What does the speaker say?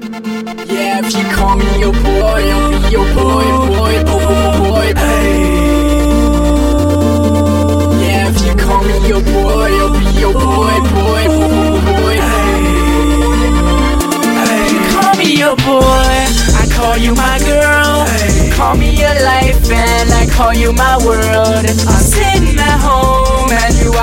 Yeah, if you call me your boy, I'll be your boy. Hey. Yeah, if you call me your boy, I'll be your boy. Hey. You call me your boy, I call you my girl. Hey. Call me your life and I call you my world. I'm sitting at home and you